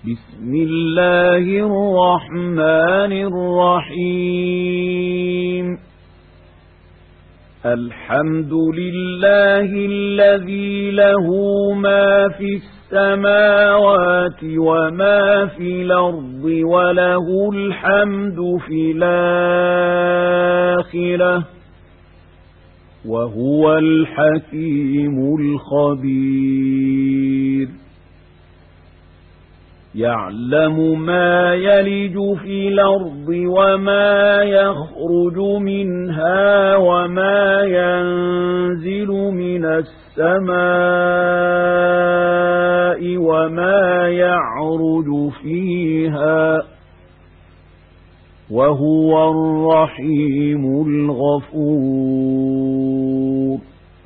بسم الله الرحمن الرحيم. الحمد لله الذي له ما في السماوات وما في الأرض وله الحمد في الآخرة وهو الحكيم الخبير. يعلم ما يلج في الأرض وما يخرج منها وما ينزل من السماء وما يعرج فيها وهو الرحيم الغفور.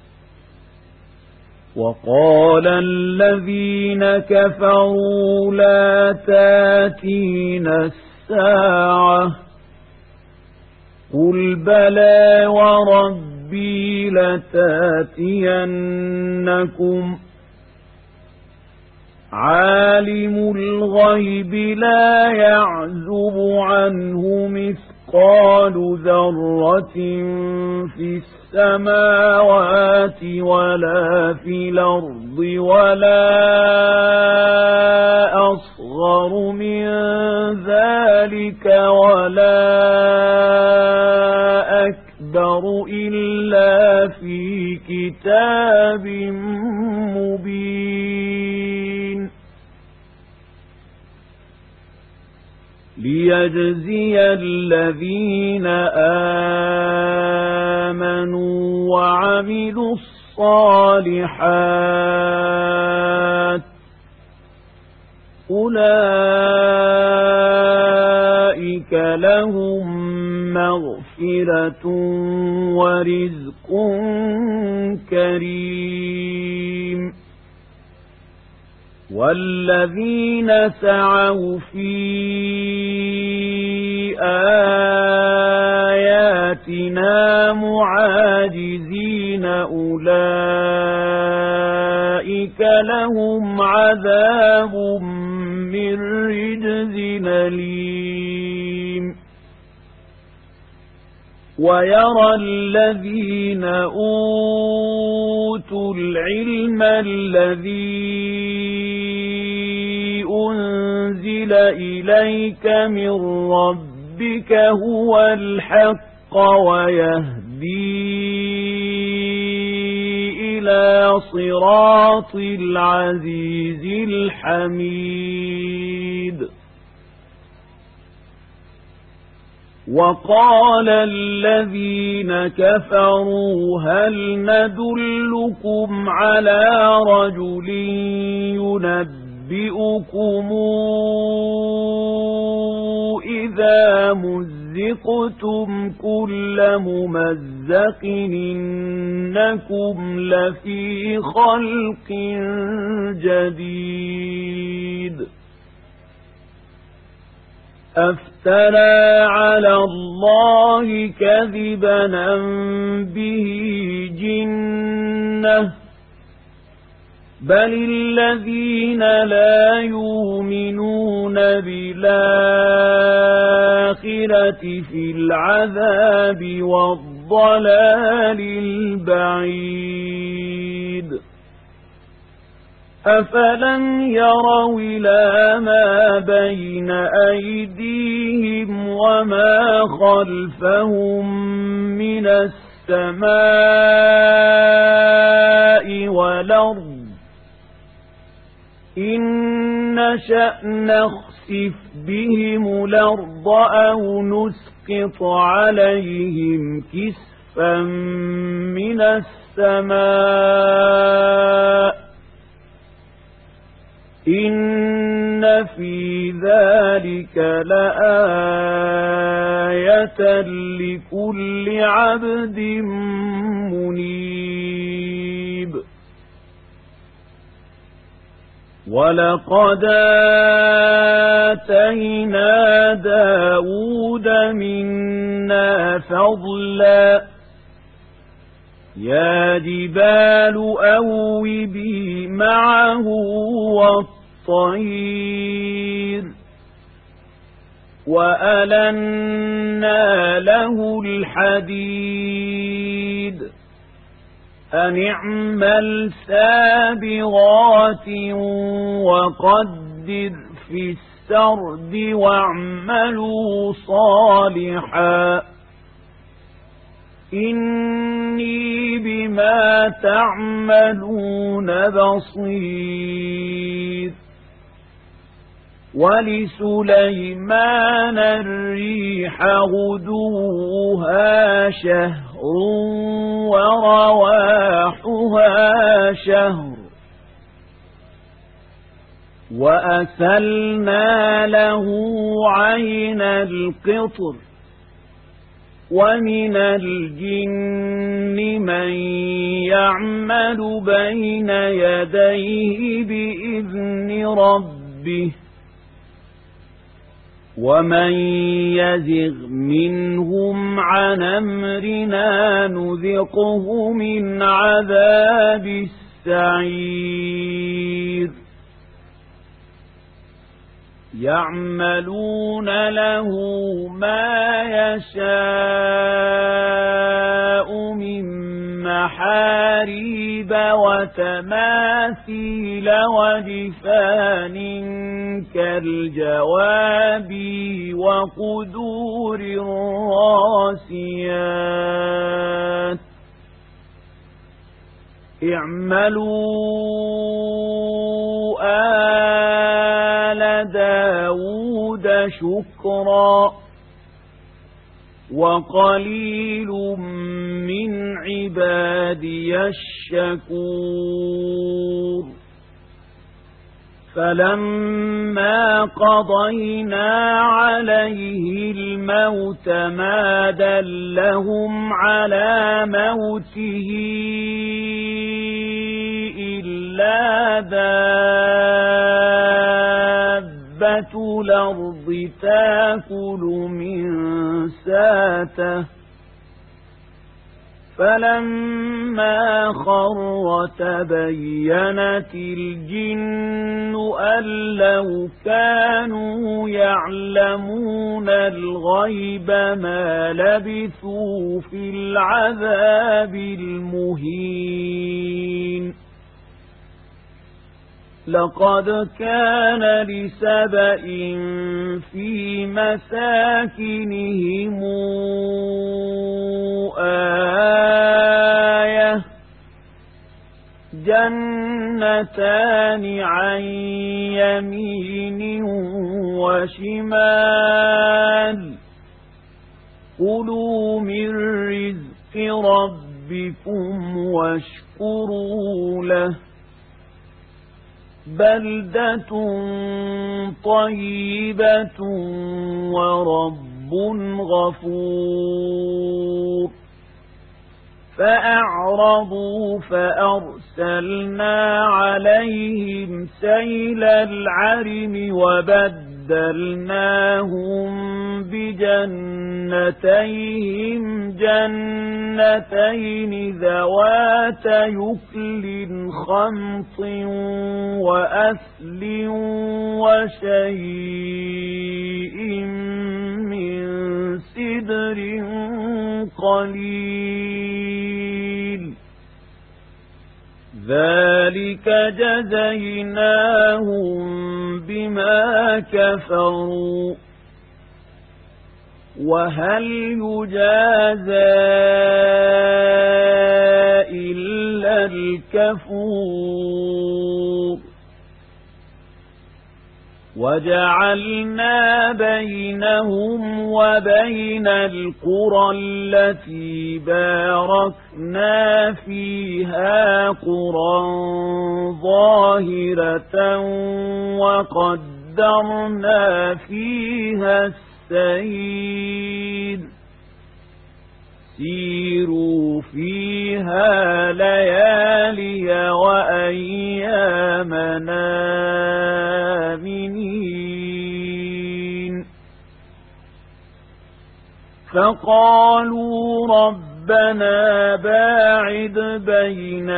وقال الذين كفروا لا تاتينا الساعة قل بلى وربي لتاتينكم عالم الغيب لا يعزب عنه مثقال ذرة في السماوات ولا في الأرض ولا أصغر من ذلك ولا أكبر إلا في كتاب مبين. ليجزي الذين آمنوا وعملوا الصالحات أولئك لهم مغفرة ورزق كريم. والذين سعوا في آياتنا معاجزين أولئك لهم عذاب من رجز أليم. ويرى الذين أوتوا العلم الذي أنزل إليك من ربك هو الحق ويهدي إلى صراط العزيز الحميد. وقال الذين كفروا هل ندلكم على رجل ينبئكم إذا مزقتم كل ممزق إنكم لفي خلق جديد. أفترى على الله كذبا أم به جنة بل الذين لا يؤمنون بالآخرة في العذاب والضلال البعيد. أفلم يروا إلى ما بين أيديهم وما خلفهم من السماء والأرض إن نشأ نخسف بهم الأرض أو نسقط عليهم كسفا من السماء إن في ذلك لآية لكل عبد منيب. ولقد آتينا داود منا فضلا يا جبال أوبي معه والطير وألنا له الحديد أن اعمل سابغات وقدر في السرد واعملوا صالحا إني بما تعملون بصير. ولسليمان الريح غدوها شهر ورواحها شهر وأسلنا له عين القطر ومن الجن من يعمل بين يديه بإذن ربه ومن يزغ منهم عن أمرنا نذقه من عذاب السعير. يعملون له ما يشاء من محاريب وتماثيل وجفان كالجواب وقدور الراسيات اعملوا آل داود شكرا وقليل من عبادي الشكور. فلما قضينا عليه الموت ما دلهم على موته إلا دابة الأرض تأكل من ساته فلما خر تبينت الجن أن لو كانوا يعلمون الغيب ما لبثوا في العذاب المهين. لقد كان لسبإ في مساكنهم آية جنتان عن يمين وشمال كلوا من رزق ربكم واشكروا له بلدة طيبة ورب غفور. فأعرضوا فأرسلنا عليهم سيل العرم وبدلناهم بجنتيهم جنتين ذوات يكل خمط وأثل وشيء من سدر قليل ذلك جزيناهم بما كفروا وهل يجازى إلا الكفور. وجعلنا بينهم وبين القرى التي باركنا فيها قرى ظاهرة وقدرنا فيها السير سيروا فيها ليالي وأيامنا آمنين. فقالوا ربنا باعد بين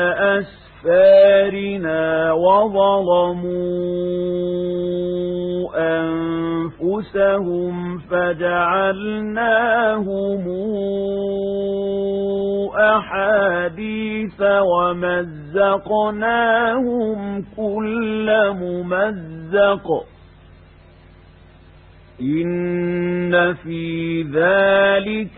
أسفارنا وظلموا أنفسهم أنفسهم فجعلناهم أحاديث ومزقناهم كل ممزق إن في ذلك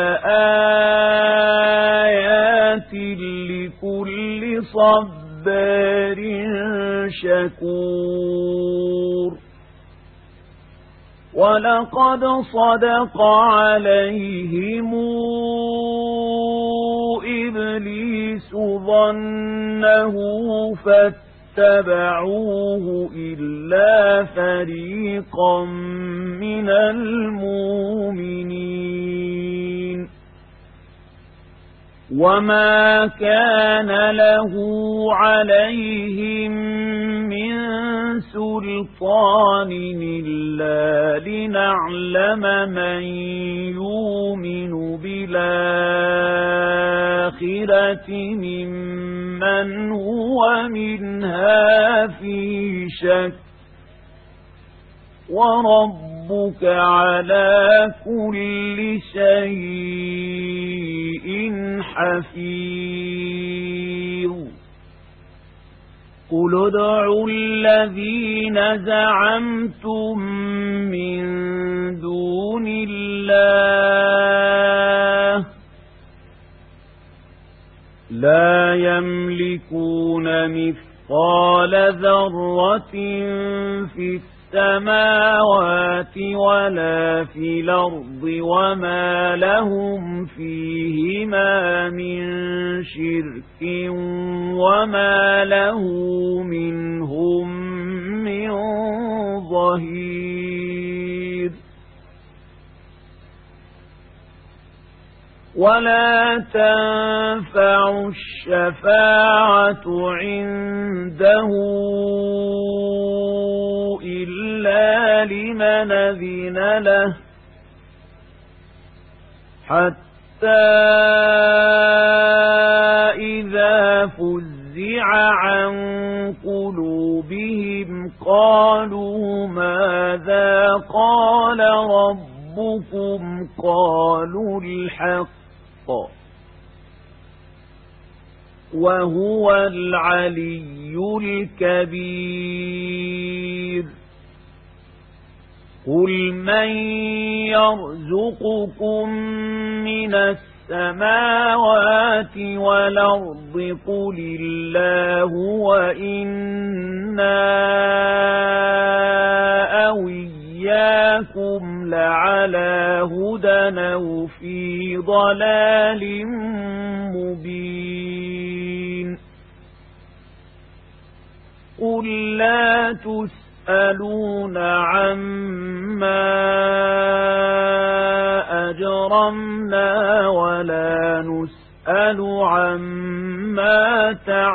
لآيات لكل صبار شكور ولقد صدق عليهم إبليس ظنه فاتبعوه إلا فريقا من المؤمنين وما كان له عليهم من سلطان إلا لنعلم من يؤمن بالآخرة ممن هو منها في شك وربك على كل شيء حفيظ قل ادعوا الذين زعمتم من دون الله لا يملكون مثقال ذرة في السماوات ولا في الأرض وما لهم فيهما من شرك وما له منهم من ظهير ولا تنفع الشفاعة عنده إلا لمن أذن له حتى إذا فزع عن قلوبهم قالوا ماذا قال ربكم قالوا الحق وهو العلي الكبير قل من يرزقكم من السماوات والأرض قل الله وإنا أو إياكم لعلى هدى أو في ضلال مبين قل لا تسألون عما أجرمنا ولا نسأل عما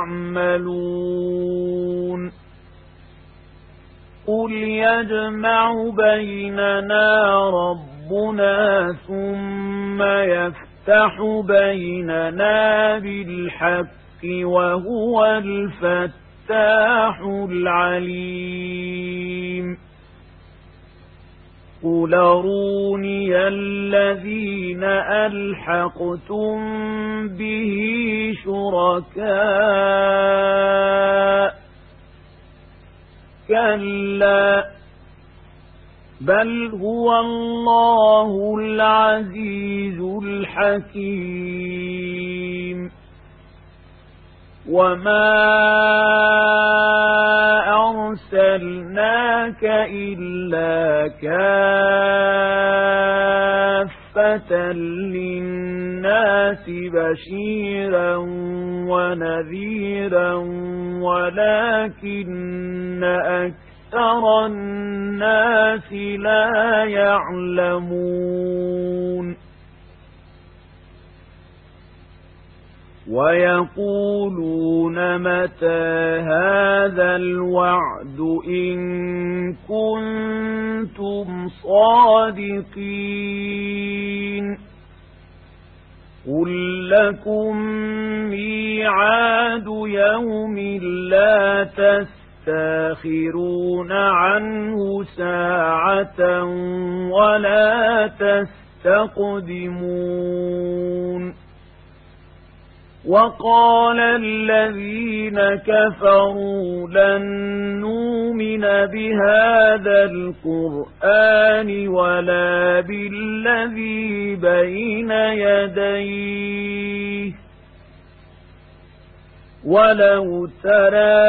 تعملون قل يجمع بيننا ربنا ثم يفتح بيننا بالحق وهو الفتاح العليم قل أروني الذين ألحقتم به شركاء كلا بل هو الله العزيز الحكيم وما أرسلناك إلا كافة للناس بشيرا ونذيرا ولكن أكثر الناس لا يعلمون ويقولون متى هذا الوعد إن كنتم صادقين قل لكم ميعاد يوم لا تستأخرون عنه ساعة ساعة ولا تستقدمون وقال الذين كفروا لن نؤمن بهذا القرآن ولا بالذي بين يديه ولو ترى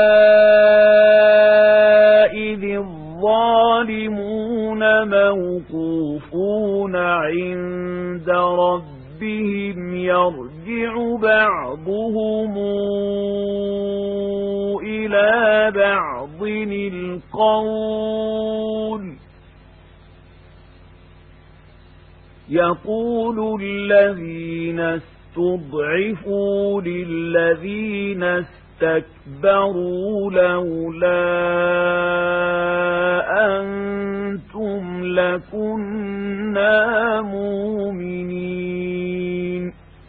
إذ الظالمون موقوفون عند ربهم يرجع بعضهم إلى بعض القول يقول الذين استضعفوا للذين استكبروا لولا أنتم لكنا مؤمنين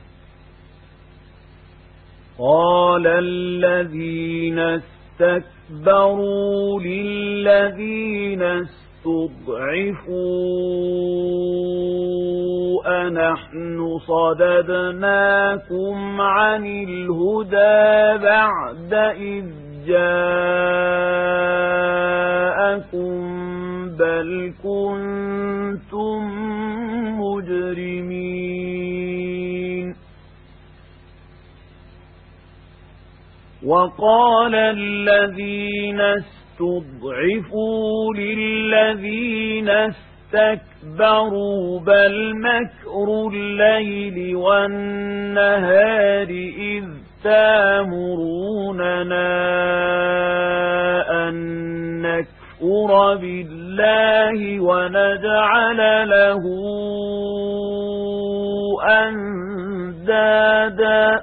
قال الذين استكبروا للذين استضعفوا أنحن صددناكم عن الهدى بعد إذ جاءكم بل كنتم مجرمين وقال الذين استضعفوا للذين استكبروا بل مكر الليل والنهار إذ تامروننا أن نكفر بالله ونجعل له أندادا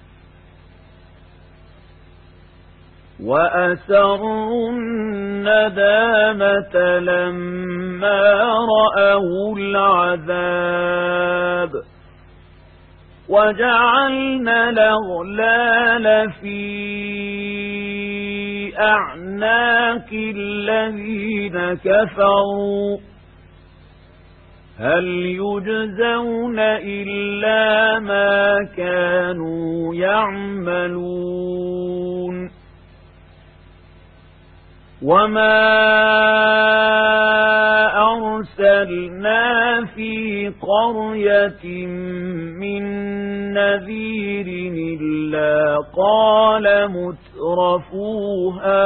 وأسروا الندامة لما رأوا العذاب وجعلنا الأغلال في أعناق الذين كفروا هل يجزون إلا ما كانوا يعملون وما أرسلنا في قرية من نذير إلا قال مترفوها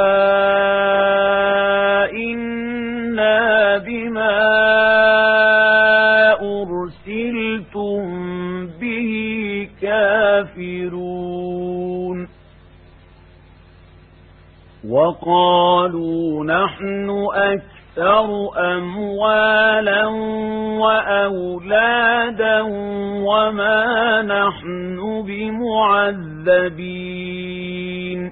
إنا بما أرسلتم به كافرون وقالوا نحن أكثر أموالا وأولادا وما نحن بمعذبين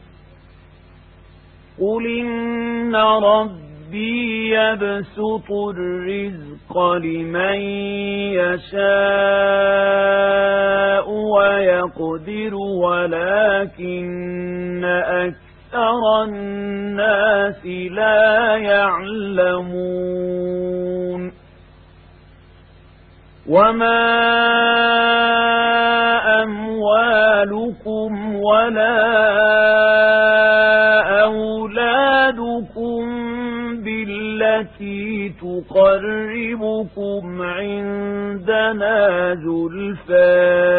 قل إن ربي يبسط الرزق لمن يشاء ويقدر ولكن أكثر الناس لا يعلمون وما أموالكم ولا أولادكم بالتي تقربكم عندنا زلفى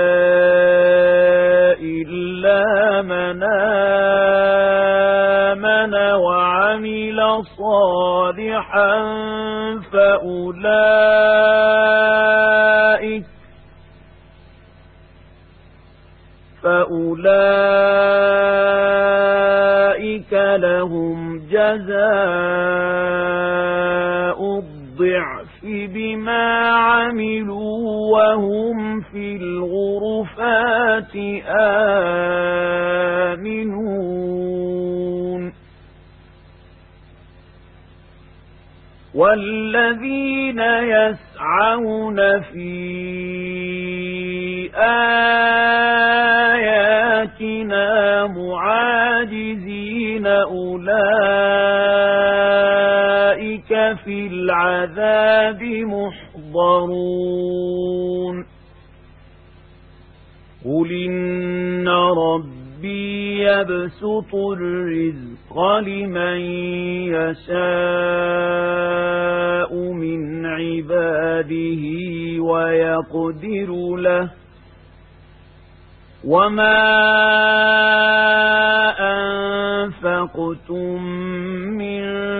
إلا من آمن وعمل صالحا فأولئك لهم جزاء الضعف بما عملوا وهم في الغرفات آمنون والذين يسعون في آياتنا معاجزين أولئك في العذاب محضرون قل إن ربي يبسط الرزق لمن يشاء من عباده ويقدر له وما أنفقتم من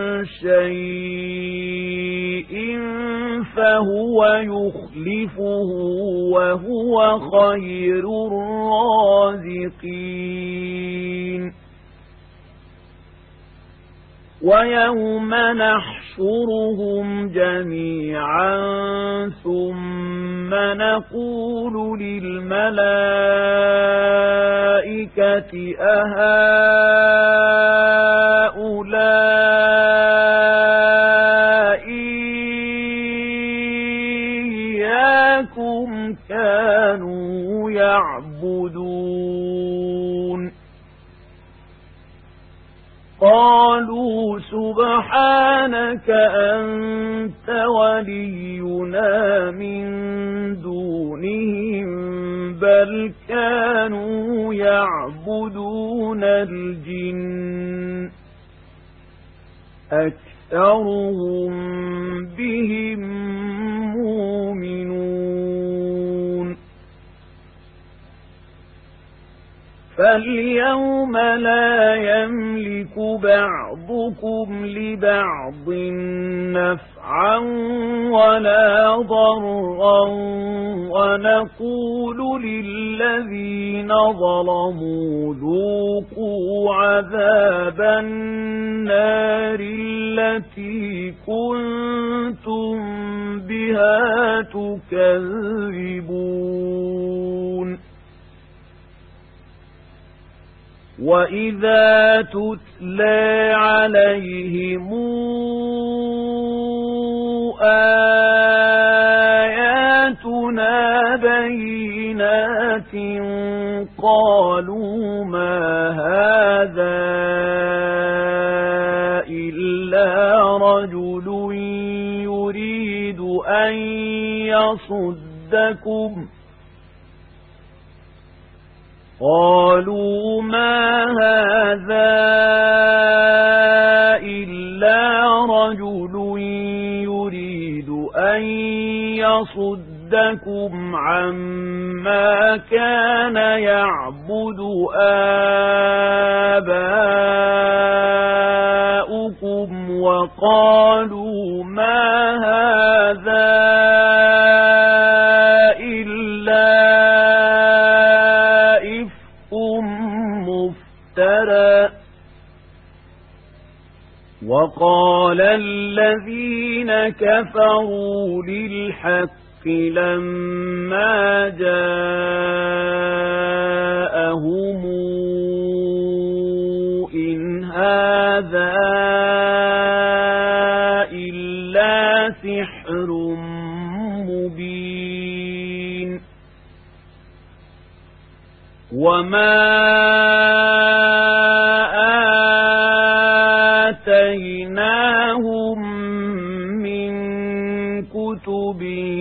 شيء فهو يخلفه وهو خير الرازقين ويوم نحشرهم جميعا ثم نقول للملائكة أهؤلاء إياكم كانوا يعبدون قالوا سبحانك أنت ولينا من دونهم بل كانوا يعبدون الجن أكثرهم بهم مؤمنون فاليوم لا يملك بعضكم لبعض نفعا ولا ضرا ونقول للذين ظلموا ذوقوا عذاب النار التي كنتم بها تكذبون وَإِذَا تُتْلَى عَلَيْهِمْ آيَاتُنَا بَيِّنَاتٍ قَالُوا مَا هَذَا إِلَّا رَجُلٌ يُرِيدُ أَن يَصُدَّكُمْ قالوا ما هذا إلا رجل يريد أن يصدكم عما كان يعبد آباؤكم وقالوا ما هذا وقال الذين كفروا للحق لما جاءهم إن هذا إلا سحر مبين وما آتيناهم من كتب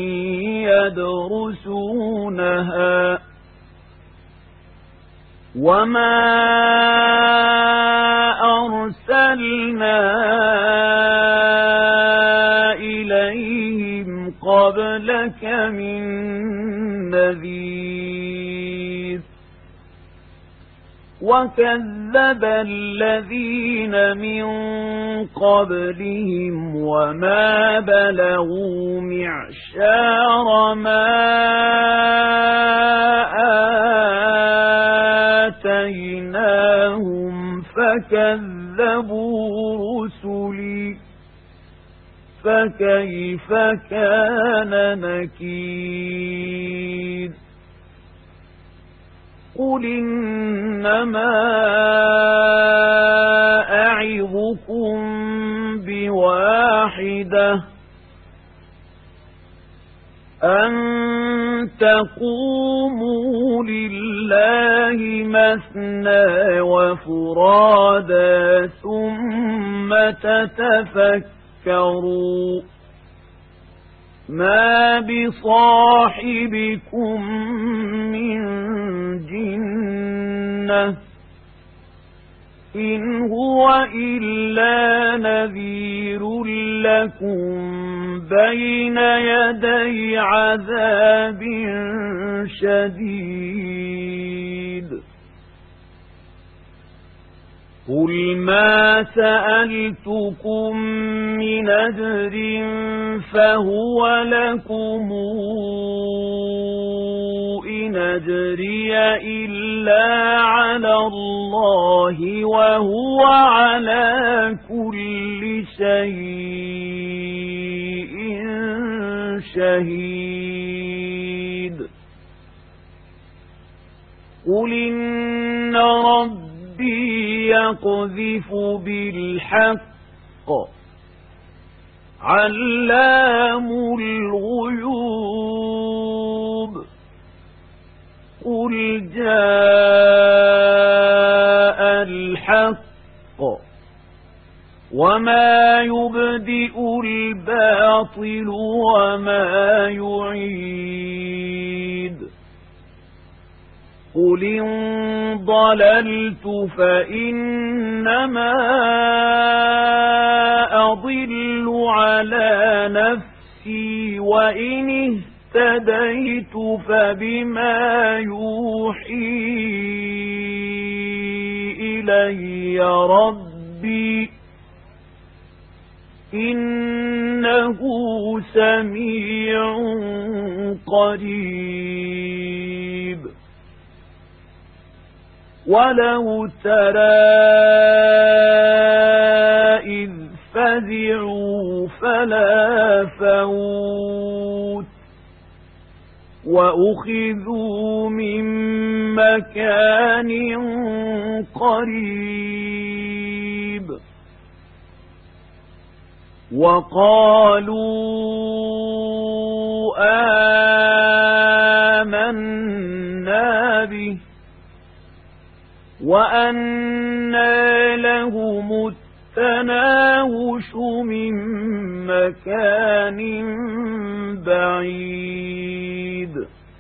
يدرسونها وما أرسلنا إليهم قبلك من نذير وكذب الذين من قبلهم وما بلغوا معشار ما آتيناهم فكذبوا رسلي فكيف كان نكير قل إنما أعظكم بواحدة أن تقوموا لله مثنى وفرادا ثم تتفكروا تذكروا ما بصاحبكم من جنة إن هو إلا نذير لكم بين يدي عذاب شديد قل ما سألتكم من أجر فهو لكم إن أجري إلا على الله وهو على كل شيء شهيد قل إن ربي يقذف بالحق علام الغيوب قل جاء الحق وما يبدئ الباطل وما يعيد قل إن ضللت فإنما أضل على نفسي وإن اهتديت فبما يوحي إلي ربي إنه سميع قريب ولو ترى إذ فزعوا فلا فوت وأخذوا من مكان قريب وقالوا آمنا به وأنى لهم التناوش من مكان بعيد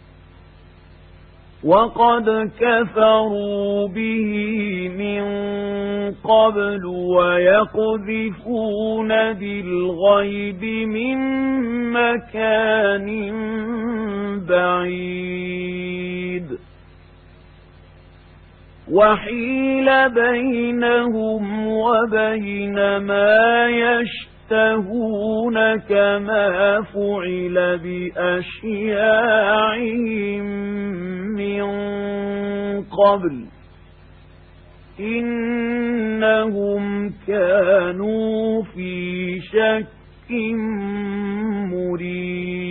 وقد كفروا به من قبل ويقذفون بالغيب من مكان بعيد وحيل بينهم وبين ما يشتهون كما فعل بأشياعهم من قبل إنهم كانوا في شك مريب